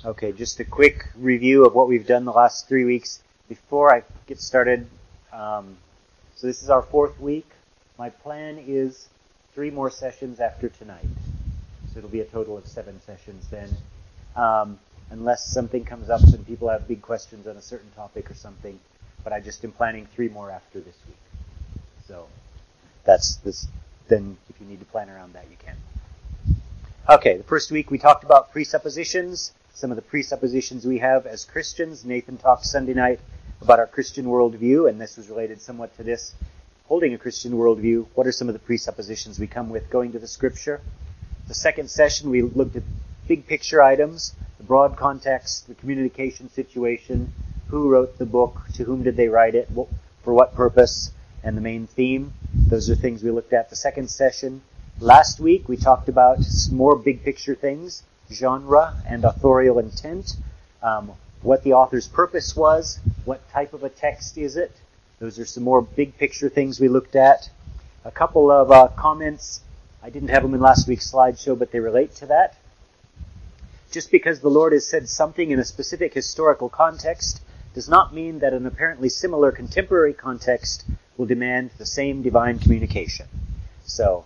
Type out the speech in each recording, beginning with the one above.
Okay, just a quick review of what we've done the last 3 weeks before I get started. So this is our 4th week. My plan is 3 more sessions after tonight. So it'll be a total of 7 sessions then. Unless something comes up and people have big questions on a certain topic or something. But I just am planning 3 more after this week. So that's this. Then if you need to plan around that, you can. Okay, the first week we talked about presuppositions. Some of the presuppositions we have as Christians. Nathan talked Sunday night about our Christian worldview, and this was related somewhat to this. Holding a Christian worldview, what are some of the presuppositions we come with going to the Scripture? The second session, we looked at big picture items, the broad context, the communication situation, who wrote the book, to whom did they write it, for what purpose, and the main theme. Those are things we looked at the second session. Last week, we talked about some more big picture things, genre and authorial intent, what the author's purpose was, what type of a text is it. Those are some more big picture things we looked at. A couple of comments. I didn't have them in last week's slideshow, but they relate to that. Just because the Lord has said something in a specific historical context does not mean that an apparently similar contemporary context will demand the same divine communication. So,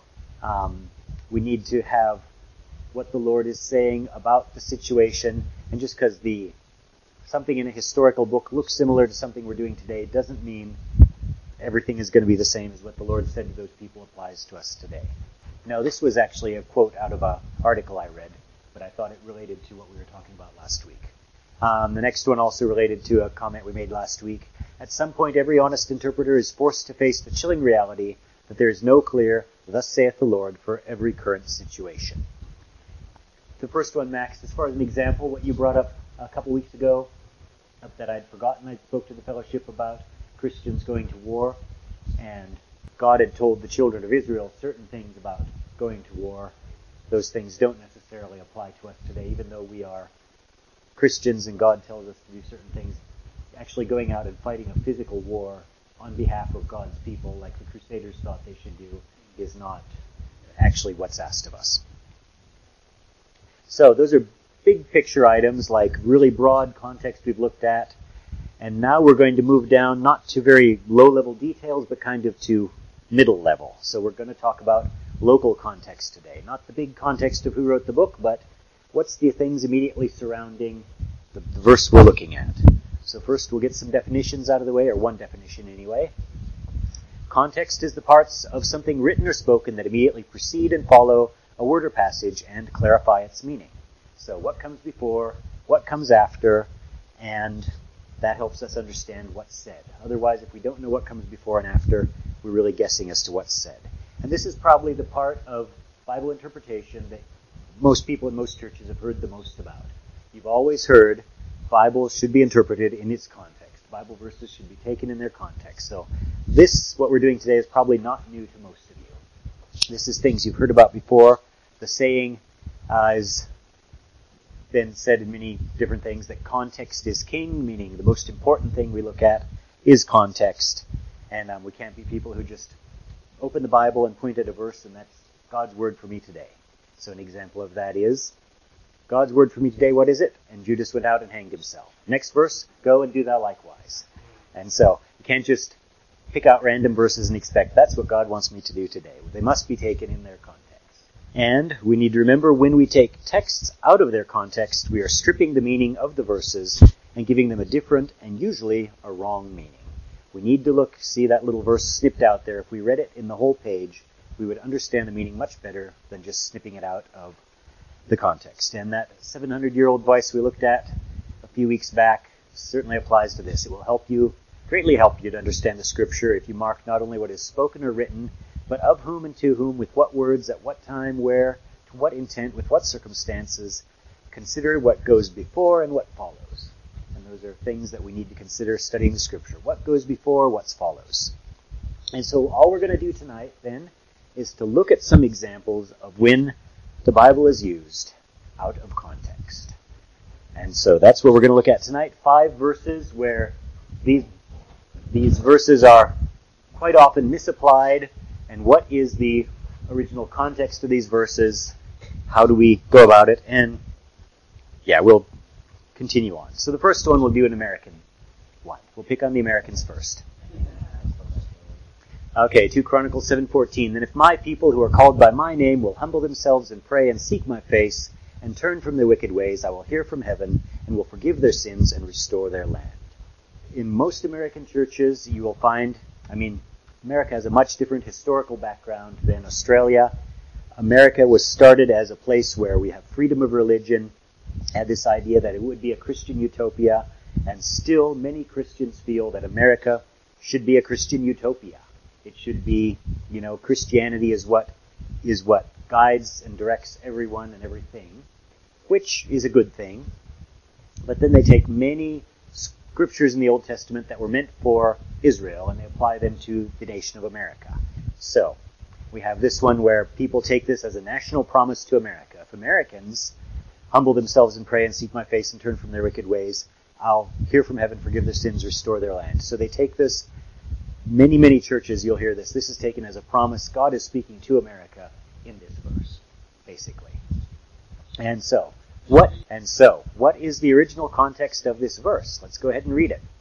we need to have what the Lord is saying about the situation, and just because something in a historical book looks similar to something we're doing today doesn't mean everything is going to be the same as what the Lord said to those people applies to us today. Now, this was actually a quote out of an article I read, but I thought it related to what we were talking about last week. The next one also related to a comment we made last week. At some point, every honest interpreter is forced to face the chilling reality that there is no clear, thus saith the Lord, for every current situation. The first one, Max, as far as an example, what you brought up a couple weeks ago, that I'd forgotten, I spoke to the fellowship about Christians going to war, and God had told the children of Israel certain things about going to war. Those things don't necessarily apply to us today, even though we are Christians and God tells us to do certain things. Actually going out and fighting a physical war on behalf of God's people, like the Crusaders thought they should do, is not actually what's asked of us. So those are big picture items, like really broad context we've looked at. And now we're going to move down, not to very low-level details, but kind of to middle level. So we're going to talk about local context today. Not the big context of who wrote the book, but what's the things immediately surrounding the verse we're looking at. So first we'll get some definitions out of the way, or one definition anyway. Context is the parts of something written or spoken that immediately precede and follow a word or passage and clarify its meaning. So what comes before, what comes after, and that helps us understand what's said. Otherwise, if we don't know what comes before and after, we're really guessing as to what's said. And this is probably the part of Bible interpretation that most people in most churches have heard the most about. You've always heard Bible should be interpreted in its context. Bible verses should be taken in their context. So this, what we're doing today, is probably not new to most of you. This is things you've heard about before. The saying has been said in many different things that context is king, meaning the most important thing we look at is context. And we can't be people who just open the Bible and point at a verse and that's God's word for me today. So an example of that is, God's word for me today, what is it? And Judas went out and hanged himself. Next verse, go and do thou likewise. And so you can't just pick out random verses and expect that's what God wants me to do today. They must be taken in their context. And we need to remember when we take texts out of their context, we are stripping the meaning of the verses and giving them a different and usually a wrong meaning. We need to see that little verse snipped out there. If we read it in the whole page, we would understand the meaning much better than just snipping it out of the context. And that 700-year-old voice we looked at a few weeks back certainly applies to this. It will greatly help you to understand the Scripture if you mark not only what is spoken or written, but of whom and to whom, with what words, at what time, where, to what intent, with what circumstances. Consider what goes before and what follows. And those are things that we need to consider studying the Scripture. What goes before, what follows. And so all we're going to do tonight, then, is to look at some examples of when the Bible is used out of context. And so that's what we're going to look at tonight. 5 verses where these verses are quite often misapplied. And what is the original context of these verses? How do we go about it? And we'll continue on. So the first one we'll do an American one. We'll pick on the Americans first. Okay, 2 Chronicles 7:14. Then if my people who are called by my name will humble themselves and pray and seek my face and turn from their wicked ways, I will hear from heaven and will forgive their sins and restore their land. In most American churches, you will find, America has a much different historical background than Australia. America was started as a place where we have freedom of religion, had this idea that it would be a Christian utopia, and still many Christians feel that America should be a Christian utopia. It should be, Christianity is what guides and directs everyone and everything, which is a good thing. But then they take many scriptures in the Old Testament that were meant for Israel and they apply them to the nation of America. So, we have this one where people take this as a national promise to America. If Americans humble themselves and pray and seek my face and turn from their wicked ways, I'll hear from heaven, forgive their sins, restore their land. So they take this, many, many churches, you'll hear this. This is taken as a promise. God is speaking to America in this verse, basically. And so, what is the original context of this verse? Let's go ahead and read it.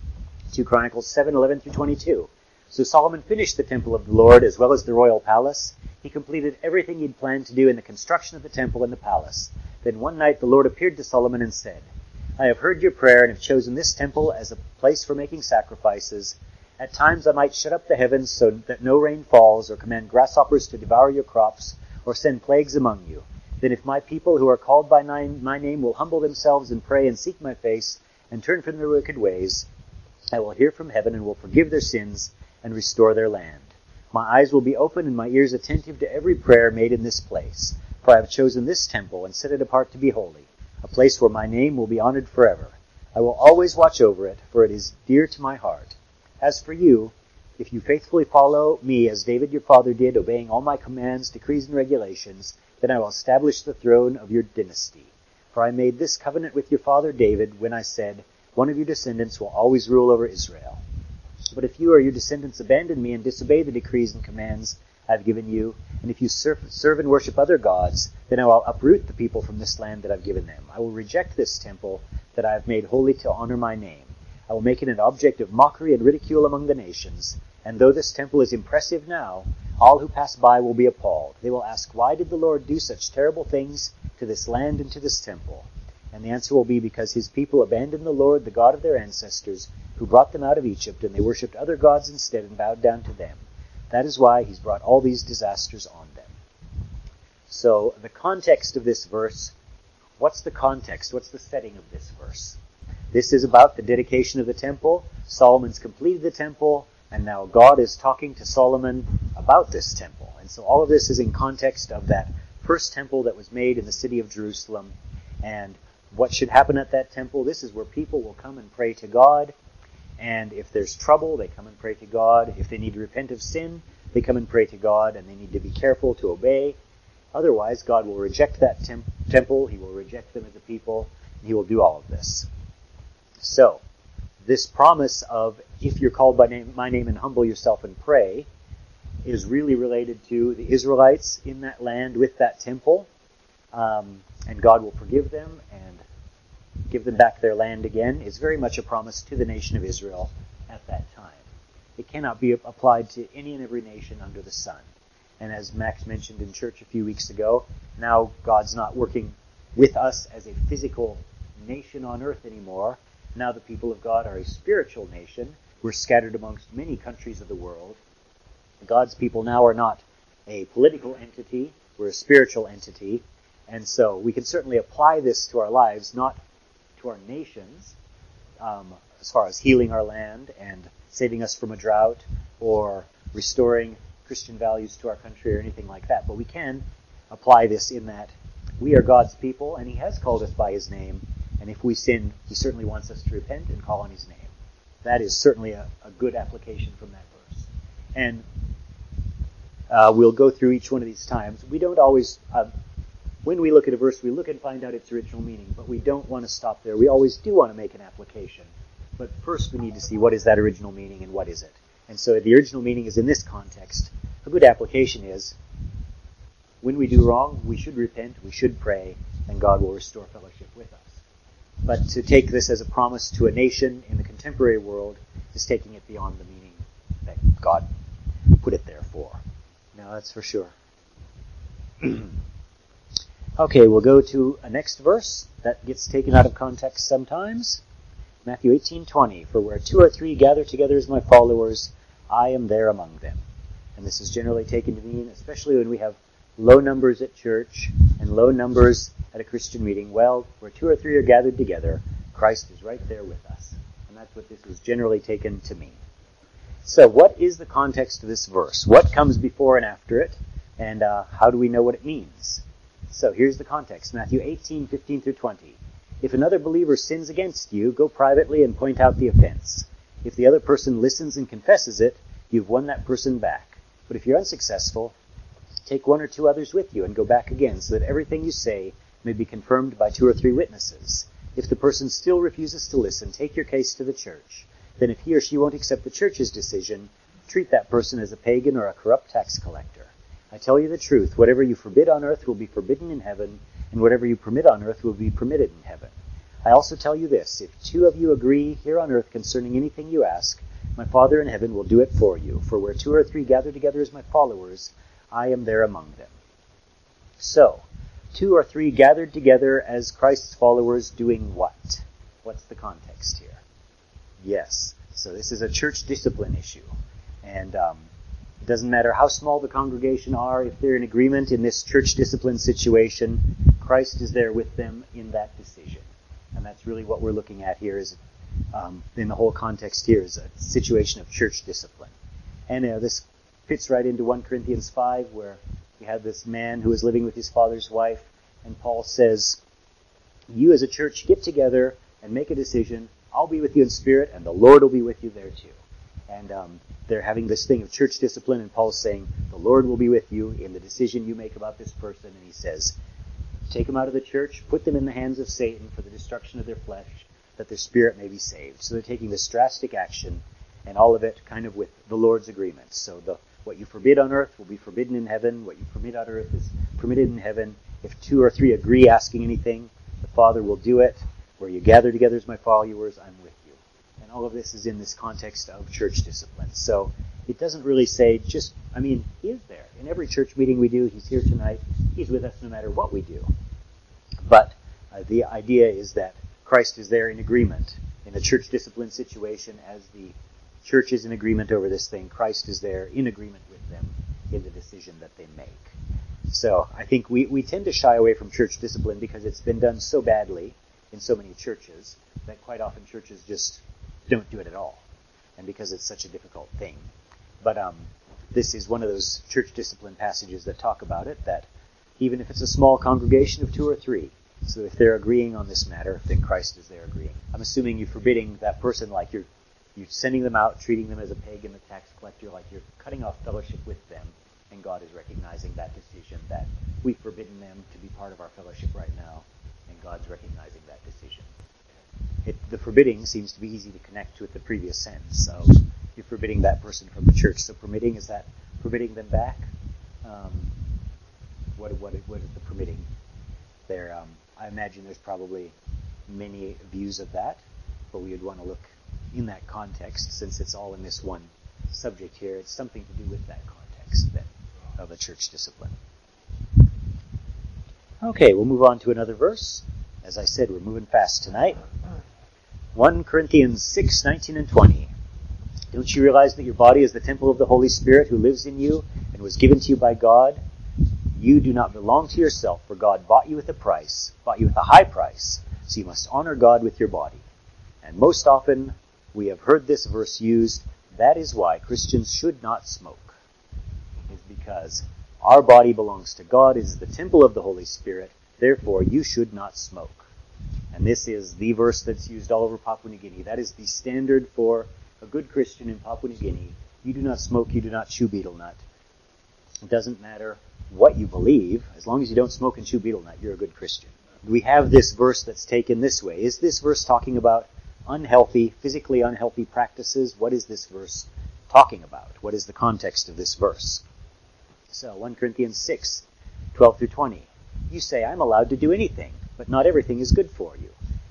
2 Chronicles 7:11 through 22. So Solomon finished the temple of the Lord as well as the royal palace. He completed everything he'd planned to do in the construction of the temple and the palace. Then one night the Lord appeared to Solomon and said, I have heard your prayer and have chosen this temple as a place for making sacrifices. At times I might shut up the heavens so that no rain falls, or command grasshoppers to devour your crops, or send plagues among you. Then if my people who are called by my name will humble themselves and pray and seek my face and turn from their wicked ways, I will hear from heaven and will forgive their sins and restore their land. My eyes will be open and my ears attentive to every prayer made in this place. For I have chosen this temple and set it apart to be holy, a place where my name will be honored forever. I will always watch over it, for it is dear to my heart. As for you, if you faithfully follow me as David your father did, obeying all my commands, decrees, and regulations, then I will establish the throne of your dynasty. For I made this covenant with your father David when I said, one of your descendants will always rule over Israel. But if you or your descendants abandon me and disobey the decrees and commands I have given you, and if you serve and worship other gods, then I will uproot the people from this land that I've given them. I will reject this temple that I have made holy to honor my name. I will make it an object of mockery and ridicule among the nations. And though this temple is impressive now, all who pass by will be appalled. They will ask, why did the Lord do such terrible things to this land and to this temple? And the answer will be, because his people abandoned the Lord, the God of their ancestors, who brought them out of Egypt, and they worshipped other gods instead and bowed down to them. That is why he's brought all these disasters on them. So, the context of this verse, what's the context? What's the setting of this verse? This is about the dedication of the temple. Solomon's completed the temple, and now God is talking to Solomon about this temple. And so all of this is in context of that first temple that was made in the city of Jerusalem. And what should happen at that temple? This is where people will come and pray to God. And if there's trouble, they come and pray to God. If they need to repent of sin, they come and pray to God, and they need to be careful to obey. Otherwise, God will reject that temple. He will reject them as a people, and he will do all of this. So, this promise of, if you're called by my name and humble yourself and pray, is really related to the Israelites in that land with that temple. And God will forgive them and give them back their land again. It's very much a promise to the nation of Israel at that time. It cannot be applied to any and every nation under the sun. And as Max mentioned in church a few weeks ago, now God's not working with us as a physical nation on earth anymore. Now the people of God are a spiritual nation. We're scattered amongst many countries of the world. God's people now are not a political entity. We're a spiritual entity. And so we can certainly apply this to our lives, not to our nations, as far as healing our land and saving us from a drought or restoring Christian values to our country or anything like that. But we can apply this in that we are God's people, and he has called us by his name. And if we sin, he certainly wants us to repent and call on his name. That is certainly a good application from that verse. And we'll go through each one of these times. We don't always, when we look at a verse, we look and find out its original meaning, but we don't want to stop there. We always do want to make an application. But first we need to see what is that original meaning and what is it. And so the original meaning is in this context. A good application is, when we do wrong, we should repent, we should pray, and God will restore fellowship with us. But to take this as a promise to a nation in the contemporary world is taking it beyond the meaning that God put it there for. No, that's for sure. Okay, we'll go to a next verse that gets taken out of context sometimes. Matthew 18:20, for where 2 or 3 gather together as my followers, I am there among them. And this is generally taken to mean, especially when we have low numbers at church and low numbers at a Christian meeting, well, where 2 or 3 are gathered together, Christ is right there with us. And that's what this is generally taken to mean. So what is the context of this verse? What comes before and after it? And how do we know what it means? So here's the context. Matthew 18:15 through 20. If another believer sins against you, go privately and point out the offense. If the other person listens and confesses it, you've won that person back. But if you're unsuccessful, take 1 or 2 others with you and go back again, so that everything you say may be confirmed by 2 or 3 witnesses. If the person still refuses to listen, take your case to the church. Then if he or she won't accept the church's decision, treat that person as a pagan or a corrupt tax collector. I tell you the truth, whatever you forbid on earth will be forbidden in heaven, and whatever you permit on earth will be permitted in heaven. I also tell you this, if 2 of you agree here on earth concerning anything you ask, my Father in heaven will do it for you. For where 2 or 3 gather together as my followers, I am there among them. So, 2 or 3 gathered together as Christ's followers doing what? What's the context here? Yes, so this is a church discipline issue. And it doesn't matter how small the congregation are, if they're in agreement in this church discipline situation, Christ is there with them in that decision. And that's really what we're looking at here is, in the whole context here, is a situation of church discipline. And this fits right into 1 Corinthians 5, where we have this man who is living with his father's wife, and Paul says, you as a church get together and make a decision. I'll be with you in spirit, and the Lord will be with you there too. And they're having this thing of church discipline, and Paul's saying, the Lord will be with you in the decision you make about this person. And he says, take them out of the church, put them in the hands of Satan for the destruction of their flesh, that their spirit may be saved. So they're taking this drastic action, and all of it kind of with the Lord's agreement. So what you forbid on earth will be forbidden in heaven. What you permit on earth is permitted in heaven. If 2 or 3 agree asking anything, the Father will do it. Where you gather together as my followers, I'm with you. And all of this is in this context of church discipline. So it doesn't really say he is there. In every church meeting we do, he's here tonight. He's with us no matter what we do. But the idea is that Christ is there in agreement. In a church discipline situation, as the church is in agreement over this thing, Christ is there in agreement with them in the decision that they make. So I think we tend to shy away from church discipline because it's been done so badly in so many churches that quite often churches just don't do it at all. And because it's such a difficult thing. But this is one of those church discipline passages that talk about it, that even if it's a small congregation of 2 or 3, so if they're agreeing on this matter, then Christ is there agreeing. I'm assuming you're forbidding that person, like you're sending them out, treating them as a pagan, a tax collector, like you're cutting off fellowship with them, and God is recognizing that decision, that we've forbidden them to be part of our fellowship right now, and God's recognizing that decision. The forbidding seems to be easy to connect with the previous sentence. So you're forbidding that person from the church. So permitting, is that permitting them back? What is the permitting there? I imagine there's probably many views of that, but we would want to look in that context, since it's all in this one subject here. It's something to do with that context then, of a church discipline. Okay, we'll move on to another verse. As I said, we're moving fast tonight. 1 Corinthians 6, 19 and 20. Don't you realize that your body is the temple of the Holy Spirit who lives in you and was given to you by God? You do not belong to yourself, for God bought you with a high price, so you must honor God with your body. And most often, we have heard this verse used, that is why Christians should not smoke. It's because our body belongs to God, it is the temple of the Holy Spirit, therefore you should not smoke. And this is the verse that's used all over Papua New Guinea. That is the standard for a good Christian in Papua New Guinea. You do not smoke, you do not chew betel nut. It doesn't matter what you believe, as long as you don't smoke and chew betel nut, you're a good Christian. We have this verse that's taken this way. Is this verse talking about physically unhealthy practices? What is this verse talking about? What is the context of this verse? So, 1 Corinthians 6, 12 through 20. You say, I'm allowed to do anything, but not everything is good for you.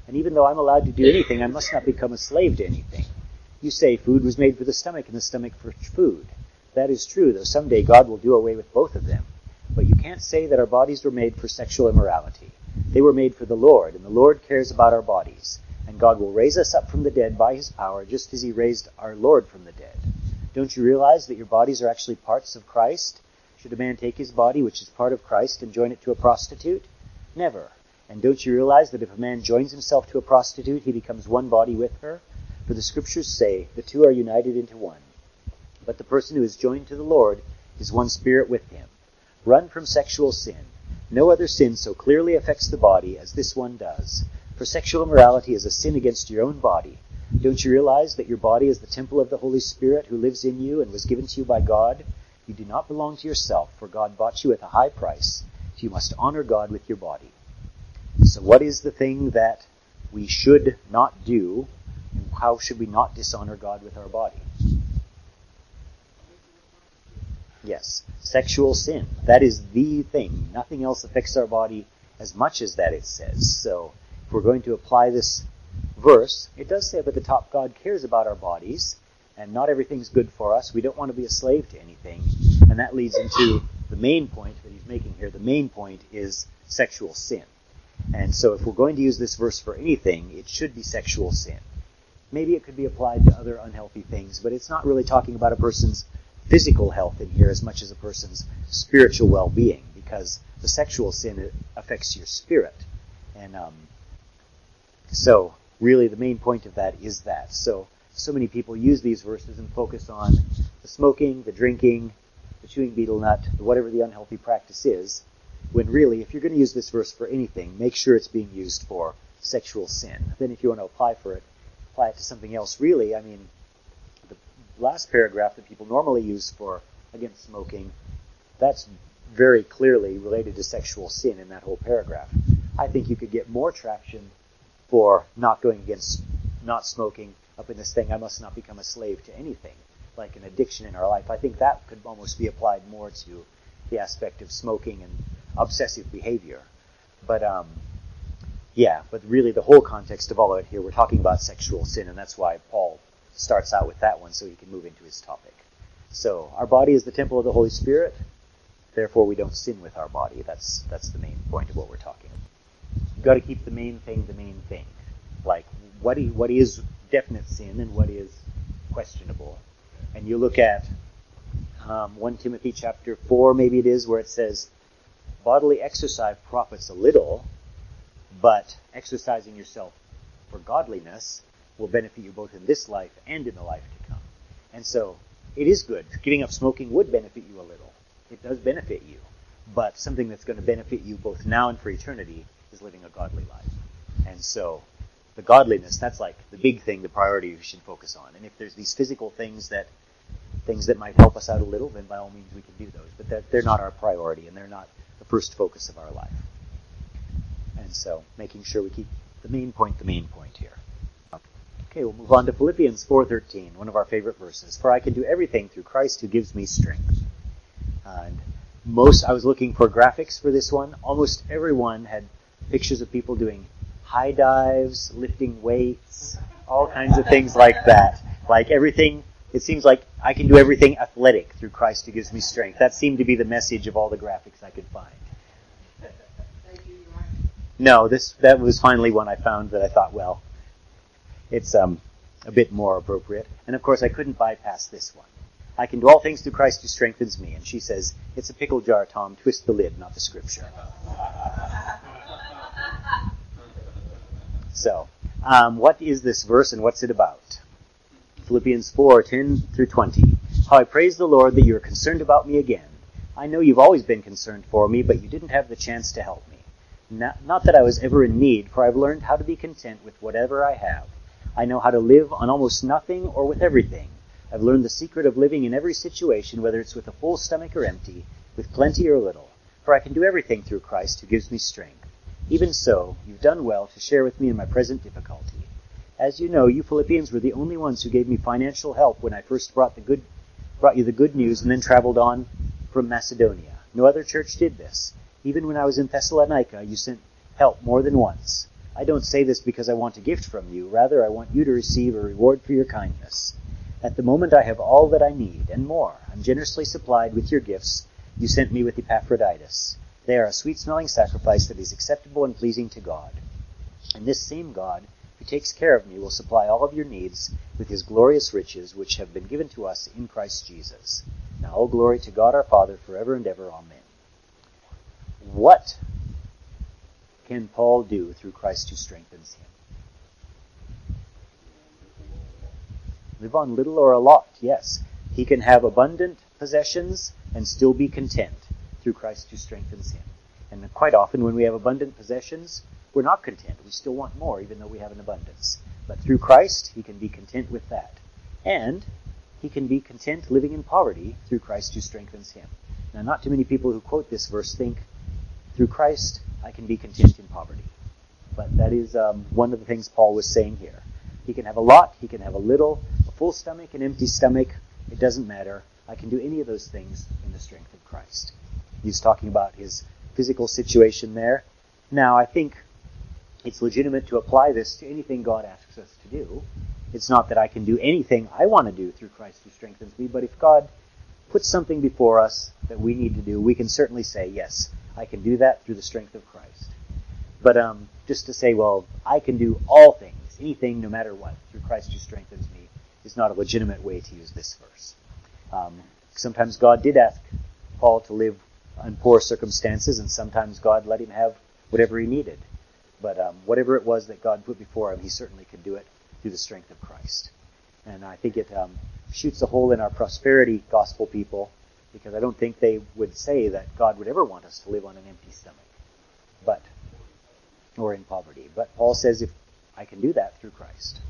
And even though I'm allowed to do anything, I must not become a slave to anything. You say food was made for the stomach and the stomach for food. That is true, though someday God will do away with both of them. But you can't say that our bodies were made for sexual immorality. They were made for the Lord, and the Lord cares about our bodies. And God will raise us up from the dead by his power, just as he raised our Lord from the dead. Don't you realize that your bodies are actually parts of Christ? Should a man take his body, which is part of Christ, and join it to a prostitute? Never. And don't you realize that if a man joins himself to a prostitute, he becomes one body with her? For the scriptures say, the two are united into one. But the person who is joined to the Lord is one spirit with him. Run from sexual sin. No other sin so clearly affects the body as this one does. For sexual immorality is a sin against your own body. Don't you realize that your body is the temple of the Holy Spirit who lives in you and was given to you by God? You do not belong to yourself, for God bought you at a high price. So you must honor God with your body. So what is the thing that we should not do? And how should we not dishonor God with our body? Yes, sexual sin. That is the thing. Nothing else affects our body as much as that, it says. So if we're going to apply this verse, it does say up at the top, God cares about our bodies, and not everything's good for us. We don't want to be a slave to anything. And that leads into the main point that he's making here. The main point is sexual sin. And so if we're going to use this verse for anything, it should be sexual sin. Maybe it could be applied to other unhealthy things, but it's not really talking about a person's physical health in here as much as a person's spiritual well-being, because the sexual sin affects your spirit. And so really the main point of that is that. So many people use these verses and focus on the smoking, the drinking, the chewing betel nut, whatever the unhealthy practice is, when really, if you're going to use this verse for anything, make sure it's being used for sexual sin. Then if you want to apply it to something else. Really, I mean, the last paragraph that people normally use for against smoking, that's very clearly related to sexual sin in that whole paragraph. I think you could get more traction for not going against not smoking up in this thing, I must not become a slave to anything, like an addiction in our life. I think that could almost be applied more to the aspect of smoking and obsessive behavior. But but really the whole context of all of it here, we're talking about sexual sin, and that's why Paul starts out with that one so he can move into his topic. So our body is the temple of the Holy Spirit, therefore we don't sin with our body. That's the main point of what we're talking about. You've got to keep the main thing. Like what is definite sin and what is questionable. And you look at 1 Timothy chapter 4, maybe it is, where it says, bodily exercise profits a little, but exercising yourself for godliness will benefit you both in this life and in the life to come. And so it is good. Giving up smoking would benefit you a little. It does benefit you. But something that's going to benefit you both now and for eternity is living a godly life. And so the godliness, that's like the big thing, the priority you should focus on. And if there's these physical things that might help us out a little, then by all means we can do those. But they're not our priority, and they're not the first focus of our life. And so making sure we keep the main point here. Okay, we'll move on to Philippians 4:13, one of our favorite verses. For I can do everything through Christ who gives me strength. And I was looking for graphics for this one. Almost everyone had pictures of people doing high dives, lifting weights, all kinds of things like that. Like everything, it seems like I can do everything athletic through Christ who gives me strength. That seemed to be the message of all the graphics I could find. No, that was finally one I found that I thought, well, it's a bit more appropriate. And of course I couldn't bypass this one. I can do all things through Christ who strengthens me. And she says, it's a pickle jar, Tom. Twist the lid, not the scripture. So, what is this verse and what's it about? Philippians 4:10-20. How I praise the Lord that you are concerned about me again. I know you've always been concerned for me, but you didn't have the chance to help me. Not that I was ever in need, for I've learned how to be content with whatever I have. I know how to live on almost nothing or with everything. I've learned the secret of living in every situation, whether it's with a full stomach or empty, with plenty or little. For I can do everything through Christ who gives me strength. Even so, you've done well to share with me in my present difficulty. As you know, you Philippians were the only ones who gave me financial help when I first brought you the good news and then traveled on from Macedonia. No other church did this. Even when I was in Thessalonica, you sent help more than once. I don't say this because I want a gift from you. Rather, I want you to receive a reward for your kindness. At the moment I have all that I need, and more. I'm generously supplied with your gifts you sent me with Epaphroditus. They are a sweet-smelling sacrifice that is acceptable and pleasing to God. And this same God, who takes care of me, will supply all of your needs with his glorious riches, which have been given to us in Christ Jesus. Now all glory to God our Father forever and ever. Amen. What can Paul do through Christ who strengthens him? Live on little or a lot, yes. He can have abundant possessions and still be content through Christ who strengthens him. And quite often when we have abundant possessions, we're not content. We still want more, even though we have an abundance. But through Christ, he can be content with that. And he can be content living in poverty through Christ who strengthens him. Now, not too many people who quote this verse think, through Christ, I can be content in poverty. But that is one of the things Paul was saying here. He can have a lot, he can have a little, a full stomach, an empty stomach. It doesn't matter. I can do any of those things in the strength of Christ. He's talking about his physical situation there. Now, I think it's legitimate to apply this to anything God asks us to do. It's not that I can do anything I want to do through Christ who strengthens me, but if God puts something before us that we need to do, we can certainly say, yes, I can do that through the strength of Christ. But just to say, well, I can do all things, anything, no matter what, through Christ who strengthens me, is not a legitimate way to use this verse. Sometimes God did ask Paul to live in poor circumstances, and sometimes God let him have whatever he needed. But whatever it was that God put before him, he certainly could do it through the strength of Christ. And I think it shoots a hole in our prosperity gospel people, because I don't think they would say that God would ever want us to live on an empty stomach, or in poverty. But Paul says, if I can do that through Christ.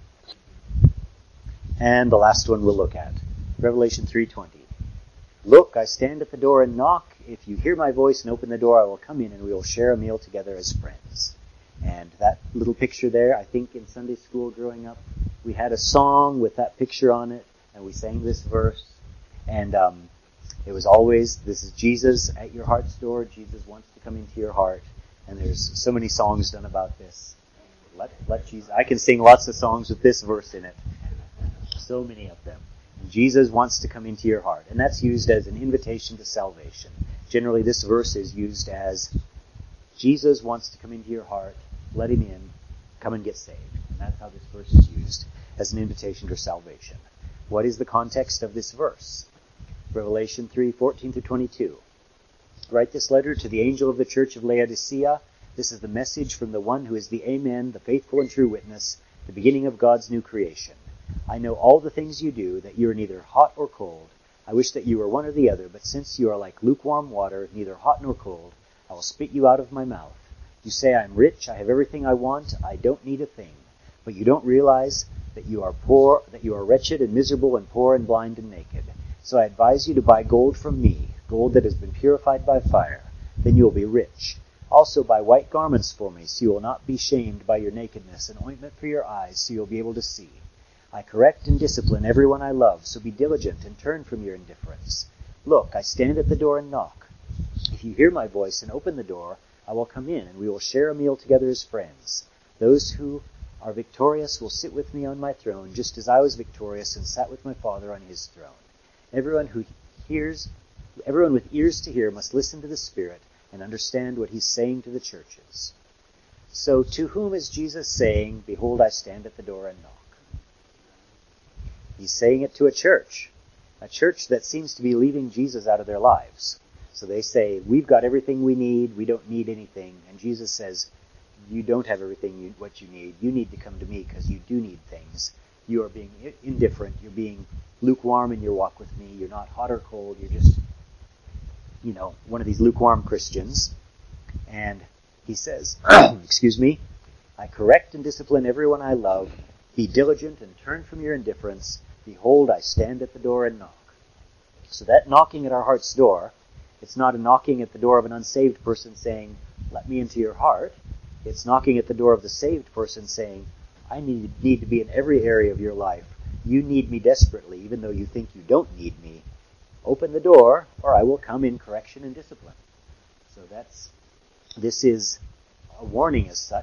And the last one we'll look at, Revelation 3:20. Look, I stand at the door and knock. If you hear my voice and open the door, I will come in and we will share a meal together as friends. And that little picture there, I think in Sunday school growing up, we had a song with that picture on it, and we sang this verse. And it was always, this is Jesus at your heart's door. Jesus wants to come into your heart. And there's so many songs done about this. Let Jesus. I can sing lots of songs with this verse in it. So many of them. And Jesus wants to come into your heart. And that's used as an invitation to salvation. Generally, this verse is used as, Jesus wants to come into your heart. Let him in. Come and get saved. And that's how this verse is used, as an invitation to salvation. What is the context of this verse? Revelation 3:14-22. Write this letter to the angel of the church of Laodicea. This is the message from the one who is the Amen, the faithful and true witness, the beginning of God's new creation. I know all the things you do, that you are neither hot or cold. I wish that you were one or the other, but since you are like lukewarm water, neither hot nor cold, I will spit you out of my mouth. You say, I am rich, I have everything I want, I don't need a thing. But you don't realize that you are poor, that you are wretched and miserable and poor and blind and naked. So I advise you to buy gold from me, gold that has been purified by fire. Then you will be rich. Also buy white garments for me, so you will not be shamed by your nakedness, and ointment for your eyes, so you will be able to see. I correct and discipline everyone I love, so be diligent and turn from your indifference. Look, I stand at the door and knock. If you hear my voice and open the door, I will come in, and we will share a meal together as friends. Those who are victorious will sit with me on my throne, just as I was victorious and sat with my Father on his throne. Everyone with ears to hear must listen to the Spirit and understand what he's saying to the churches. So to whom is Jesus saying, Behold, I stand at the door and knock? He's saying it to a church that seems to be leaving Jesus out of their lives. So they say, we've got everything we need, we don't need anything. And Jesus says, you don't have everything what you need. You need to come to me because you do need things. You are being indifferent. You're being lukewarm in your walk with me. You're not hot or cold. You're just, one of these lukewarm Christians. And he says, excuse me, I correct and discipline everyone I love. Be diligent and turn from your indifference. Behold, I stand at the door and knock. So that knocking at our heart's door, it's not a knocking at the door of an unsaved person saying, let me into your heart. It's knocking at the door of the saved person saying, I need to be in every area of your life. You need me desperately, even though you think you don't need me. Open the door, or I will come in correction and discipline. So this is a warning as such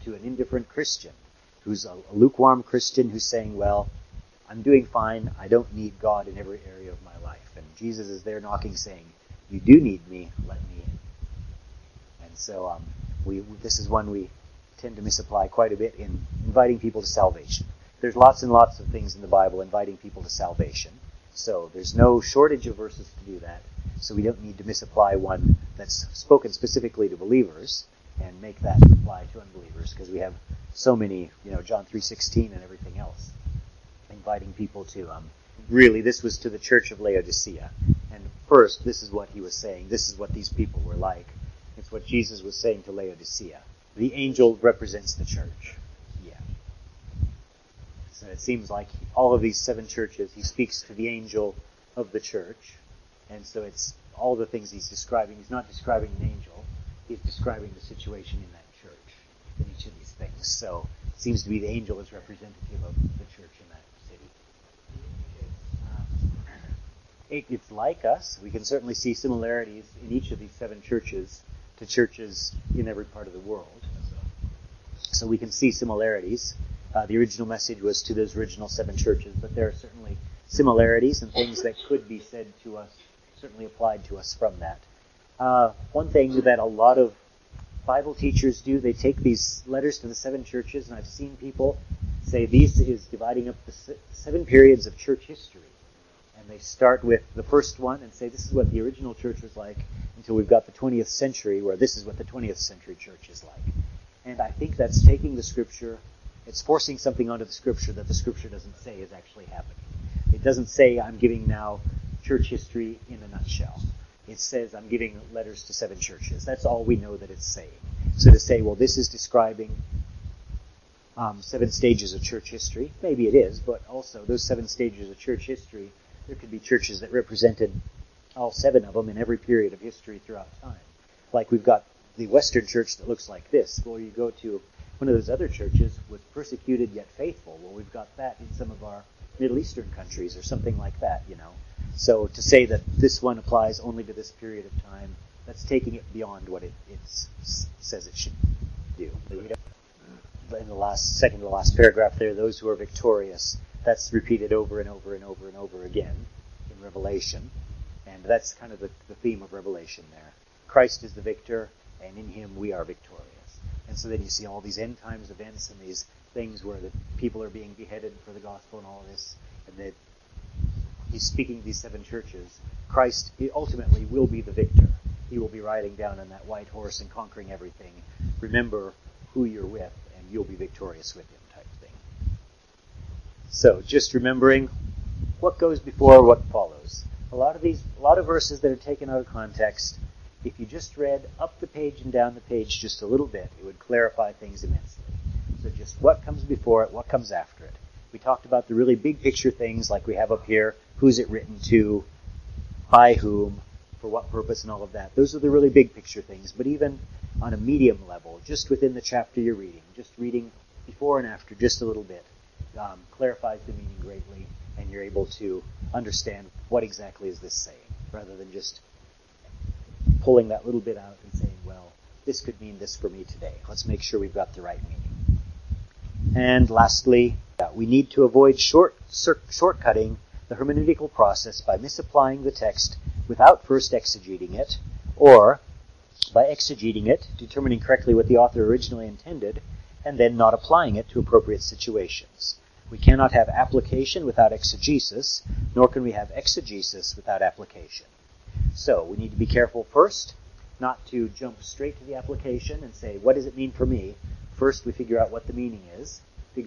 to an indifferent Christian, who's a lukewarm Christian who's saying, well, I'm doing fine, I don't need God in every area of my life. And Jesus is there knocking, saying, you do need me, let me in. And so this is one we tend to misapply quite a bit in inviting people to salvation. There's lots and lots of things in the Bible inviting people to salvation. So there's no shortage of verses to do that. So we don't need to misapply one that's spoken specifically to believers and make that apply to unbelievers, because we have so many, John 3:16 and everything else, inviting people to, really this was to the church of Laodicea. And first, this is what he was saying. This is what these people were like. It's what Jesus was saying to Laodicea. The angel represents the church. Yeah. So it seems like all of these 7 churches, he speaks to the angel of the church. And so it's all the things he's describing. He's not describing an angel. He's describing the situation in that church, in each of these things. So it seems to be the angel is representative of the church in that city. It's like us. We can certainly see similarities in each of these 7 churches to churches in every part of the world. So we can see similarities. The original message was to those original 7 churches, but there are certainly similarities and things that could be said to us, certainly applied to us from that. One thing that a lot of Bible teachers do, they take these letters to the 7 churches, and I've seen people say this is dividing up the 7 periods of church history. And they start with the first one and say this is what the original church was like until we've got the 20th century, where this is what the 20th century church is like. And I think that's taking the Scripture, it's forcing something onto the Scripture that the Scripture doesn't say is actually happening. It doesn't say I'm giving now church history in a nutshell. It says I'm giving letters to 7 churches. That's all we know that it's saying. So to say, well, this is describing 7 stages of church history, maybe it is, but also those 7 stages of church history, there could be churches that represented all 7 of them in every period of history throughout time. Like we've got the Western church that looks like this. Well, you go to one of those other churches with persecuted yet faithful. Well, we've got that in some of our Middle Eastern countries or something like that, So to say that this one applies only to this period of time, that's taking it beyond what it says it should do. In the second to last paragraph there, those who are victorious, that's repeated over and over and over and over again in Revelation. And that's kind of the theme of Revelation there. Christ is the victor, and in him we are victorious. And so then you see all these end times events and these things where the people are being beheaded for the gospel and all of this, and that he's speaking to these 7 churches. Christ ultimately will be the victor. He will be riding down on that white horse and conquering everything. Remember who you're with, and you'll be victorious with him, type thing. So just remembering what goes before what follows. A lot of verses that are taken out of context, if you just read up the page and down the page just a little bit, it would clarify things immensely. So just what comes before it, what comes after it. We talked about the really big picture things like we have up here, who's it written to, by whom, for what purpose, and all of that. Those are the really big picture things. But even on a medium level, just within the chapter you're reading, just reading before and after just a little bit, clarifies the meaning greatly, and you're able to understand what exactly is this saying, rather than just pulling that little bit out and saying, well, this could mean this for me today. Let's make sure we've got the right meaning. And lastly, we need to avoid shortcutting the hermeneutical process by misapplying the text without first exegeting it, or by exegeting it, determining correctly what the author originally intended, and then not applying it to appropriate situations. We cannot have application without exegesis, nor can we have exegesis without application. So we need to be careful first, not to jump straight to the application and say, what does it mean for me? First we figure out what the meaning is,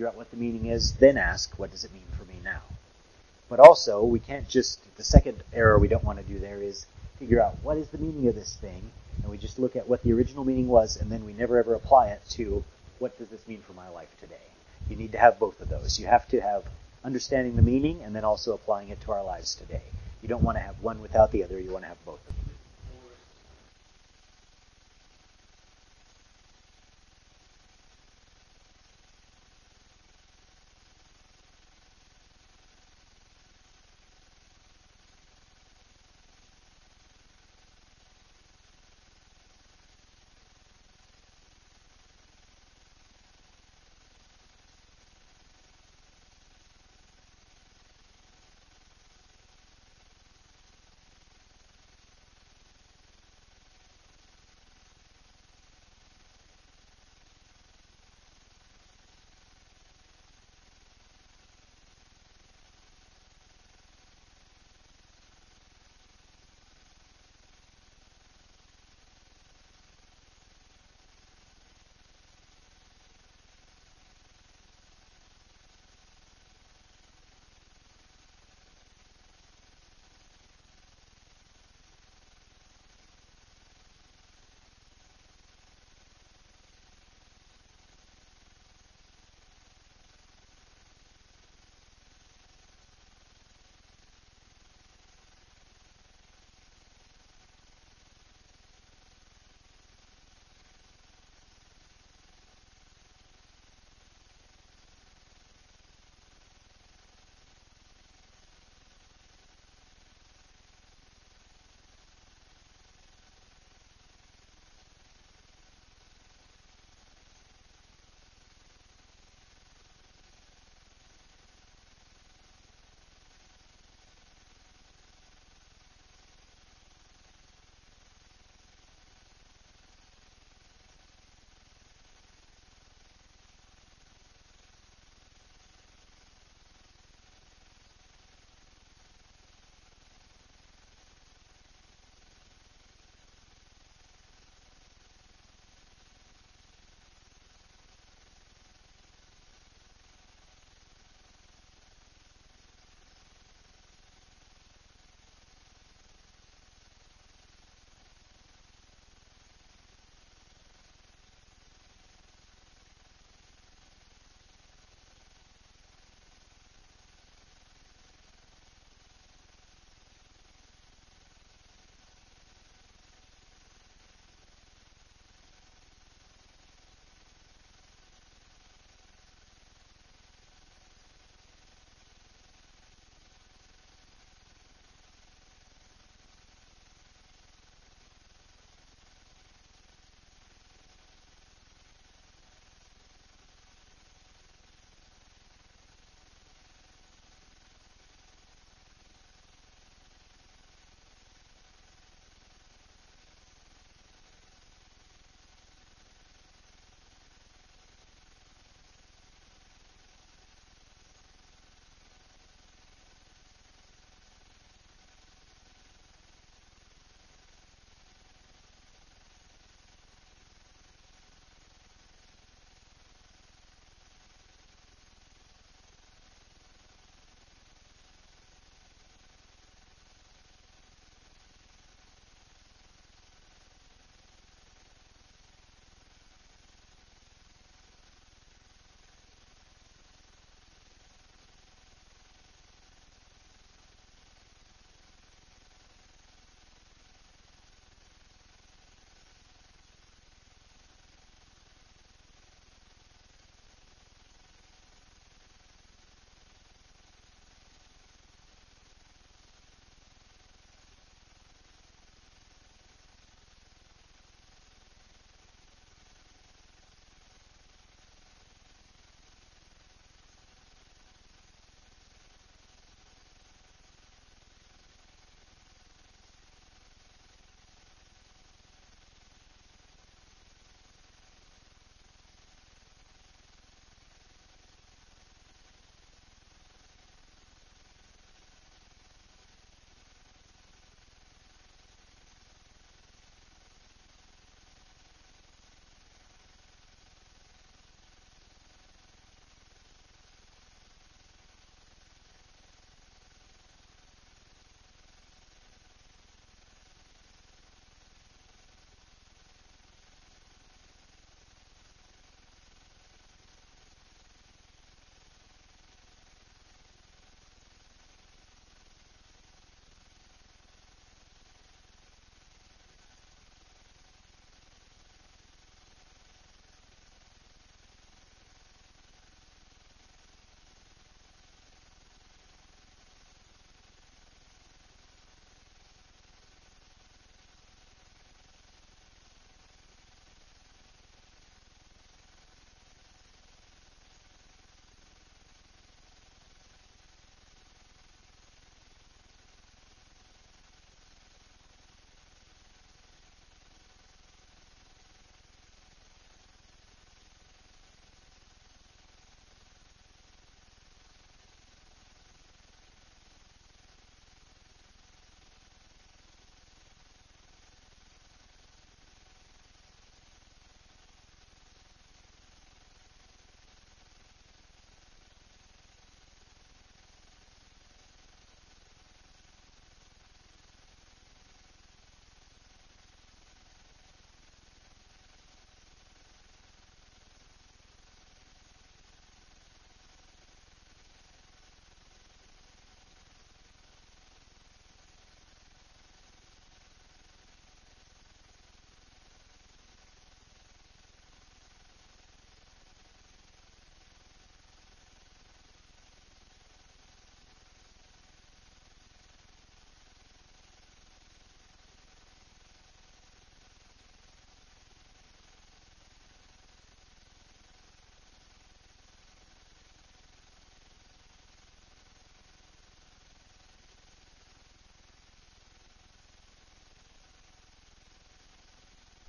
then ask, what does it mean for me now? But also, we can't just, the second error we don't want to do there is figure out what is the meaning of this thing, and we just look at what the original meaning was, and then we never ever apply it to what does this mean for my life today. You need to have both of those. You have to have understanding the meaning and then also applying it to our lives today. You don't want to have one without the other. You want to have both